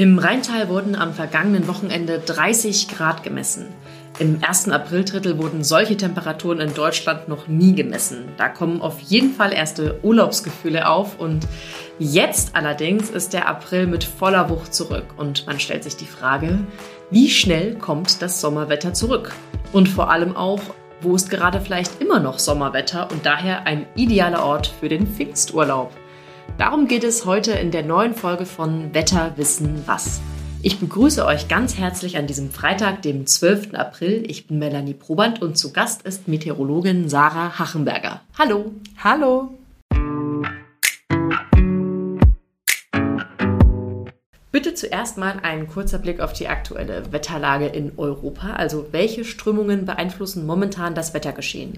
Im Rheintal wurden am vergangenen Wochenende 30 Grad gemessen. Im ersten Aprildrittel wurden solche Temperaturen in Deutschland noch nie gemessen. Da kommen auf jeden Fall erste Urlaubsgefühle auf und jetzt allerdings ist der April mit voller Wucht zurück und man stellt sich die Frage, wie schnell kommt das Sommerwetter zurück? Und vor allem auch, wo ist gerade vielleicht immer noch Sommerwetter und daher ein idealer Ort für den Pfingsturlaub? Darum geht es heute in der neuen Folge von Wetter wissen was. Ich begrüße euch ganz herzlich an diesem Freitag, dem 12. April. Ich bin Melanie Proband und zu Gast ist Meteorologin Sarah Hachenberger. Hallo. Hallo. Bitte zuerst mal ein kurzer Blick auf die aktuelle Wetterlage in Europa. Also welche Strömungen beeinflussen momentan das Wettergeschehen?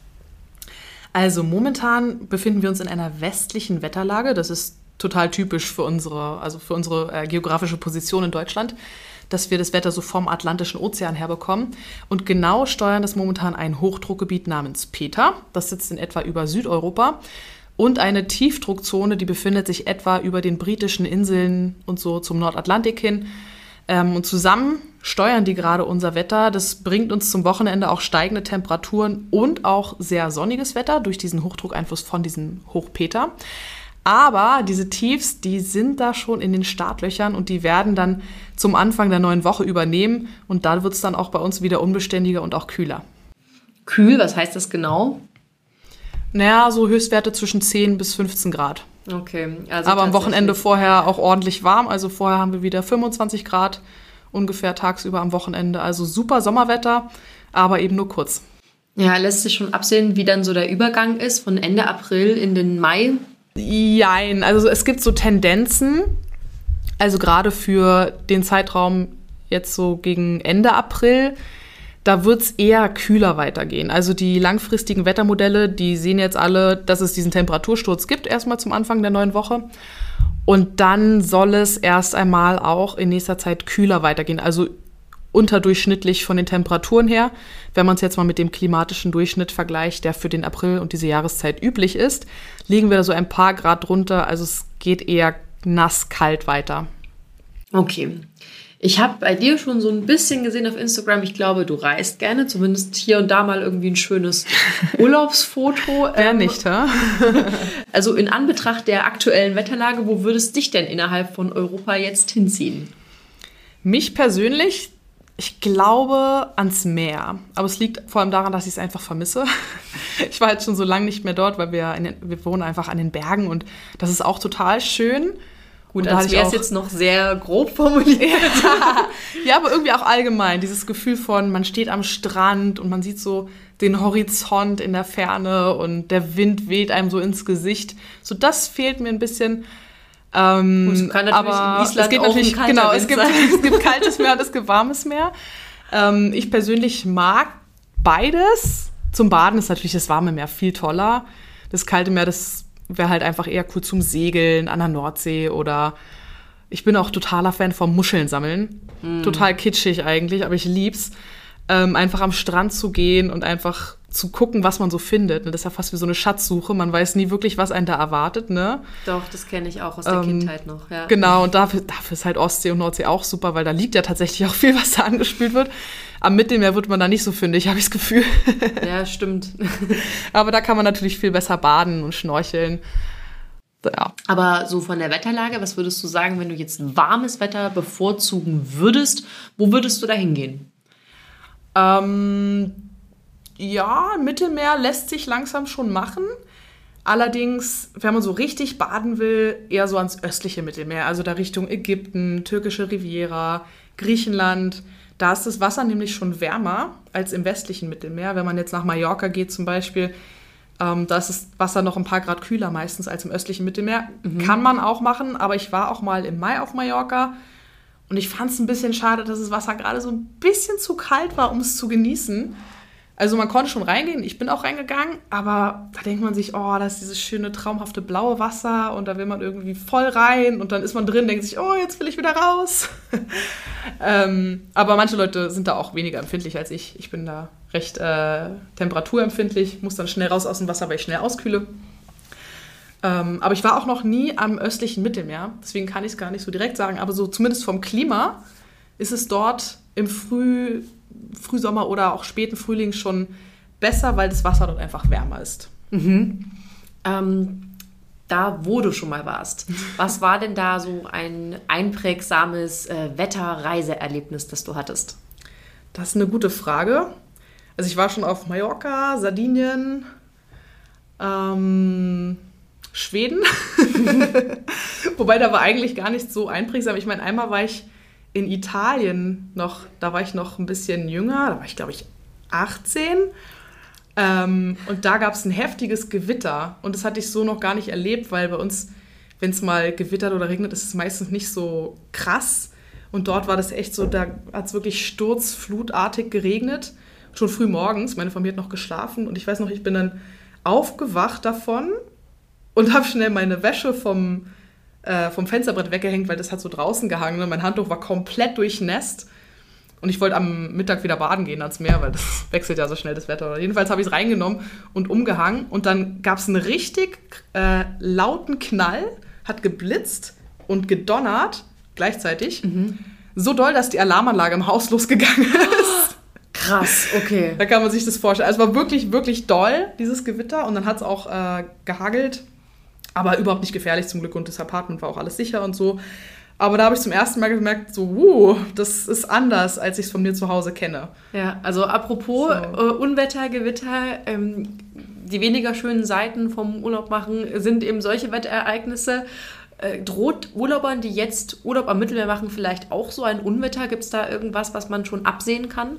Also momentan befinden wir uns in einer westlichen Wetterlage. Das ist total typisch für unsere geografische Position in Deutschland, dass wir das Wetter so vom Atlantischen Ozean herbekommen. Und genau steuern das momentan ein Hochdruckgebiet namens Peter. Das sitzt in etwa über Südeuropa. Und eine Tiefdruckzone, die befindet sich etwa über den britischen Inseln und so zum Nordatlantik hin. Und zusammen steuern die gerade unser Wetter. Das bringt uns zum Wochenende auch steigende Temperaturen und auch sehr sonniges Wetter durch diesen Hochdruckeinfluss von diesem Hoch Peter. Aber diese Tiefs, die sind da schon in den Startlöchern und die werden dann zum Anfang der neuen Woche übernehmen. Und da wird es dann auch bei uns wieder unbeständiger und auch kühler. Kühl, was heißt das genau? Naja, so Höchstwerte zwischen 10 bis 15 Grad. Okay. Also aber am Wochenende vorher auch ordentlich warm. Also vorher haben wir wieder 25 Grad ungefähr tagsüber am Wochenende. Also super Sommerwetter, aber eben nur kurz. Ja, lässt sich schon absehen, wie dann so der Übergang ist von Ende April in den Mai? Jein, also es gibt so Tendenzen, also gerade für den Zeitraum jetzt so gegen Ende April, da wird es eher kühler weitergehen. Also die langfristigen Wettermodelle, die sehen jetzt alle, dass es diesen Temperatursturz gibt, erstmal zum Anfang der neuen Woche. Und dann soll es erst einmal auch in nächster Zeit kühler weitergehen, also unterdurchschnittlich von den Temperaturen her. Wenn man es jetzt mal mit dem klimatischen Durchschnitt vergleicht, der für den April und diese Jahreszeit üblich ist, liegen wir da so ein paar Grad drunter. Also es geht eher nass-kalt weiter. Okay. Ich habe bei dir schon so ein bisschen gesehen auf Instagram. Ich glaube, du reist gerne, zumindest hier und da mal irgendwie ein schönes Urlaubsfoto. Wer nicht, hä? Also in Anbetracht der aktuellen Wetterlage, wo würdest dich denn innerhalb von Europa jetzt hinziehen? Mich persönlich, ich glaube ans Meer. Aber es liegt vor allem daran, dass ich es einfach vermisse. Ich war jetzt schon so lange nicht mehr dort, weil wir wohnen einfach an den Bergen und das ist auch total schön. Gut, als wäre es jetzt noch sehr grob formuliert. Ja, aber irgendwie auch allgemein. Dieses Gefühl von, man steht am Strand und man sieht so den Horizont in der Ferne und der Wind weht einem so ins Gesicht. So, das fehlt mir ein bisschen. Gut, kann natürlich aber in Island es geht auch natürlich, ein kalter Wind sein. Es gibt kaltes Meer und es gibt warmes Meer. Ich persönlich mag beides. Zum Baden ist natürlich das warme Meer viel toller. Das kalte Meer, das wäre halt einfach eher cool zum Segeln an der Nordsee oder ich bin auch totaler Fan vom Muscheln sammeln. Total kitschig eigentlich, aber ich lieb's. Einfach am Strand zu gehen und einfach zu gucken, was man so findet. Das ist ja fast wie so eine Schatzsuche. Man weiß nie wirklich, was einen da erwartet, ne? Doch, das kenne ich auch aus der Kindheit noch, ja. Genau, und dafür ist halt Ostsee und Nordsee auch super, weil da liegt ja tatsächlich auch viel, was da angespült wird. Am Mittelmeer wird man da nicht so fündig, habe ich das Gefühl. Ja, stimmt. Aber da kann man natürlich viel besser baden und schnorcheln. Ja. Aber so von der Wetterlage, was würdest du sagen, wenn du jetzt warmes Wetter bevorzugen würdest? Wo würdest du da hingehen? Ja, Mittelmeer lässt sich langsam schon machen. Allerdings, wenn man so richtig baden will, eher so ans östliche Mittelmeer. Also da Richtung Ägypten, türkische Riviera, Griechenland. Da ist das Wasser nämlich schon wärmer als im westlichen Mittelmeer. Wenn man jetzt nach Mallorca geht zum Beispiel, da ist das Wasser noch ein paar Grad kühler meistens als im östlichen Mittelmeer. Kann man auch machen, aber ich war auch mal im Mai auf Mallorca und ich fand es ein bisschen schade, dass das Wasser gerade so ein bisschen zu kalt war, um es zu genießen. Also man konnte schon reingehen, ich bin auch reingegangen, aber da denkt man sich, oh, da ist dieses schöne, traumhafte blaue Wasser und da will man irgendwie voll rein und dann ist man drin, denkt sich, oh, jetzt will ich wieder raus. Aber manche Leute sind da auch weniger empfindlich als ich. Ich bin da recht temperaturempfindlich, muss dann schnell raus aus dem Wasser, weil ich schnell auskühle. Aber ich war auch noch nie am östlichen Mittelmeer, deswegen kann ich es gar nicht so direkt sagen. Aber so zumindest vom Klima ist es dort im Frühsommer oder auch späten Frühling schon besser, weil das Wasser dort einfach wärmer ist. Da, wo du schon mal warst, was war denn da so ein einprägsames Wetterreiseerlebnis, das du hattest? Das ist eine gute Frage. Also ich war schon auf Mallorca, Sardinien, Schweden. Wobei, da war eigentlich gar nicht so einprägsam. Ich meine, einmal war ich in Italien noch, da war ich noch ein bisschen jünger, da war ich, glaube ich, 18. Und da gab es ein heftiges Gewitter. Und das hatte ich so noch gar nicht erlebt, weil bei uns, wenn es mal gewittert oder regnet, ist es meistens nicht so krass. Und dort war das echt so, da hat es wirklich sturzflutartig geregnet. Schon früh morgens, meine Familie hat noch geschlafen. Und ich weiß noch, ich bin dann aufgewacht davon und habe schnell meine Wäsche vom Fensterbrett weggehängt, weil das hat so draußen gehangen. Und mein Handtuch war komplett durchnässt. Und ich wollte am Mittag wieder baden gehen ans Meer, weil das wechselt ja so schnell, das Wetter. Jedenfalls habe ich es reingenommen und umgehangen. Und dann gab es einen richtig lauten Knall, hat geblitzt und gedonnert gleichzeitig. So doll, dass die Alarmanlage im Haus losgegangen ist. Krass, okay. Da kann man sich das vorstellen. Also es war wirklich, wirklich doll, dieses Gewitter. Und dann hat es auch gehagelt. Aber überhaupt nicht gefährlich zum Glück. Und das Apartment war auch alles sicher und so. Aber da habe ich zum ersten Mal gemerkt, so, das ist anders, als ich es von mir zu Hause kenne. Ja, also apropos Unwetter, Gewitter, die weniger schönen Seiten vom Urlaub machen sind eben solche Wetterereignisse. Droht Urlaubern, die jetzt Urlaub am Mittelmeer machen, vielleicht auch so ein Unwetter? Gibt es da irgendwas, was man schon absehen kann?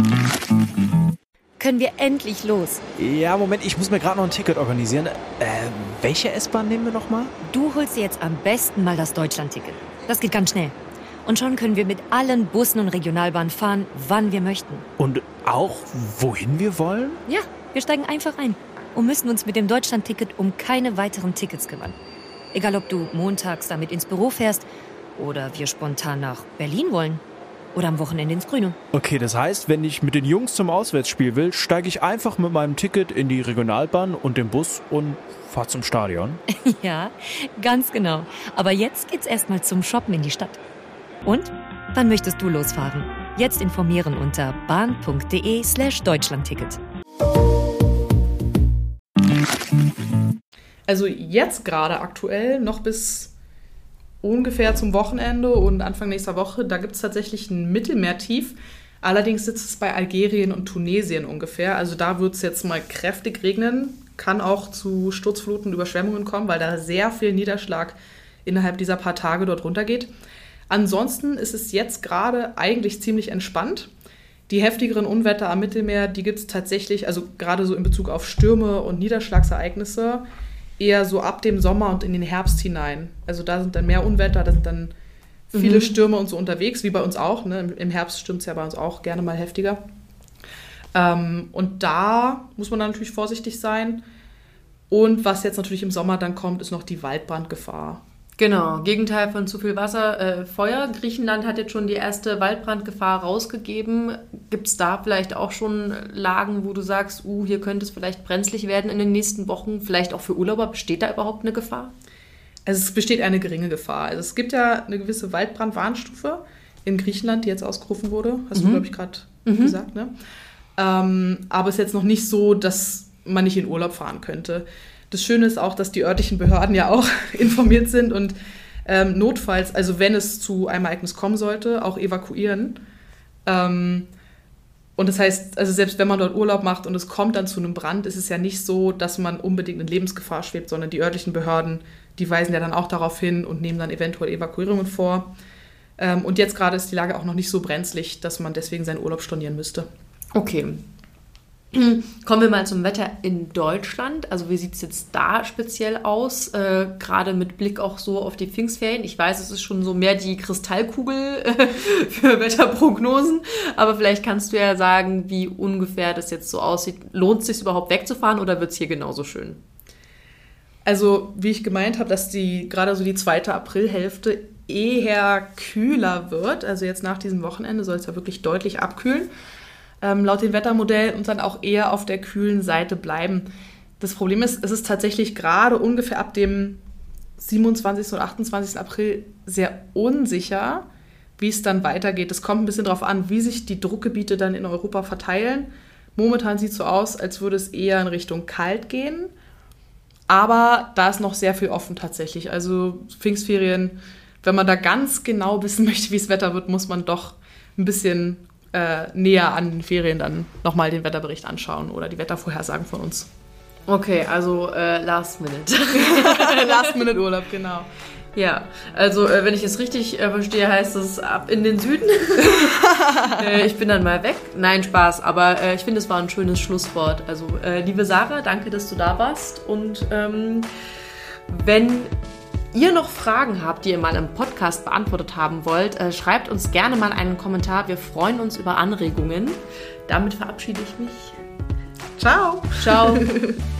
Können wir endlich los? Ja, Moment, ich muss mir gerade noch ein Ticket organisieren. Welche S-Bahn nehmen wir nochmal? Du holst dir jetzt am besten mal das Deutschland-Ticket. Das geht ganz schnell. Und schon können wir mit allen Bussen und Regionalbahnen fahren, wann wir möchten. Und auch, wohin wir wollen? Ja, wir steigen einfach ein und müssen uns mit dem Deutschland-Ticket um keine weiteren Tickets kümmern. Egal, ob du montags damit ins Büro fährst oder wir spontan nach Berlin wollen oder am Wochenende ins Grüne. Okay, das heißt, wenn ich mit den Jungs zum Auswärtsspiel will, steige ich einfach mit meinem Ticket in die Regionalbahn und den Bus und fahre zum Stadion. Ja, ganz genau. Aber jetzt geht's erstmal zum Shoppen in die Stadt. Und? Wann möchtest du losfahren? Jetzt informieren unter bahn.de/Deutschlandticket. Also jetzt gerade aktuell, noch bis ungefähr zum Wochenende und Anfang nächster Woche, da gibt es tatsächlich ein Mittelmeertief. Allerdings sitzt es bei Algerien und Tunesien ungefähr. Also da wird es jetzt mal kräftig regnen. Kann auch zu Sturzfluten und Überschwemmungen kommen, weil da sehr viel Niederschlag innerhalb dieser paar Tage dort runtergeht. Ansonsten ist es jetzt gerade eigentlich ziemlich entspannt. Die heftigeren Unwetter am Mittelmeer, die gibt es tatsächlich, also gerade so in Bezug auf Stürme und Niederschlagsereignisse, eher so ab dem Sommer und in den Herbst hinein. Also da sind dann mehr Unwetter, da sind dann viele Stürme und so unterwegs, wie bei uns auch. Ne? Im Herbst stürmt es ja bei uns auch gerne mal heftiger. Und da muss man dann natürlich vorsichtig sein. Und was jetzt natürlich im Sommer dann kommt, ist noch die Waldbrandgefahr. Genau, Gegenteil von zu viel Wasser, Feuer. Griechenland hat jetzt schon die erste Waldbrandgefahr rausgegeben. Gibt es da vielleicht auch schon Lagen, wo du sagst, hier könnte es vielleicht brenzlig werden in den nächsten Wochen? Vielleicht auch für Urlauber. Besteht da überhaupt eine Gefahr? Also es besteht eine geringe Gefahr. Also es gibt ja eine gewisse Waldbrandwarnstufe in Griechenland, die jetzt ausgerufen wurde. Hast du, glaube ich, gerade gesagt, ne? Aber es ist jetzt noch nicht so, dass man nicht in Urlaub fahren könnte. Das Schöne ist auch, dass die örtlichen Behörden ja auch informiert sind und notfalls, also wenn es zu einem Ereignis kommen sollte, auch evakuieren. Und das heißt, also selbst wenn man dort Urlaub macht und es kommt dann zu einem Brand, ist es ja nicht so, dass man unbedingt in Lebensgefahr schwebt, sondern die örtlichen Behörden, die weisen ja dann auch darauf hin und nehmen dann eventuell Evakuierungen vor. Und jetzt gerade ist die Lage auch noch nicht so brenzlig, dass man deswegen seinen Urlaub stornieren müsste. Okay. Kommen wir mal zum Wetter in Deutschland. Also wie sieht es jetzt da speziell aus? Gerade mit Blick auch so auf die Pfingstferien. Ich weiß, es ist schon so mehr die Kristallkugel für Wetterprognosen. Aber vielleicht kannst du ja sagen, wie ungefähr das jetzt so aussieht. Lohnt es sich überhaupt wegzufahren oder wird es hier genauso schön? Also wie ich gemeint habe, dass gerade so die zweite Aprilhälfte eher kühler wird. Also jetzt nach diesem Wochenende soll es ja wirklich deutlich abkühlen. Laut dem Wettermodell und dann auch eher auf der kühlen Seite bleiben. Das Problem ist, es ist tatsächlich gerade ungefähr ab dem 27. oder 28. April sehr unsicher, wie es dann weitergeht. Es kommt ein bisschen darauf an, wie sich die Druckgebiete dann in Europa verteilen. Momentan sieht es so aus, als würde es eher in Richtung kalt gehen. Aber da ist noch sehr viel offen tatsächlich. Also Pfingstferien, wenn man da ganz genau wissen möchte, wie das Wetter wird, muss man doch ein bisschen näher an den Ferien dann nochmal den Wetterbericht anschauen oder die Wettervorhersagen von uns. Okay, also Last Minute. Last-Minute-Urlaub, genau. Ja, also wenn ich es richtig verstehe, heißt es ab in den Süden. Ich bin dann mal weg. Nein, Spaß, aber ich finde, es war ein schönes Schlusswort. Also liebe Sarah, danke, dass du da warst. Und wenn ihr noch Fragen habt, die ihr mal im Podcast beantwortet haben wollt, schreibt uns gerne mal einen Kommentar. Wir freuen uns über Anregungen. Damit verabschiede ich mich. Ciao. Ciao.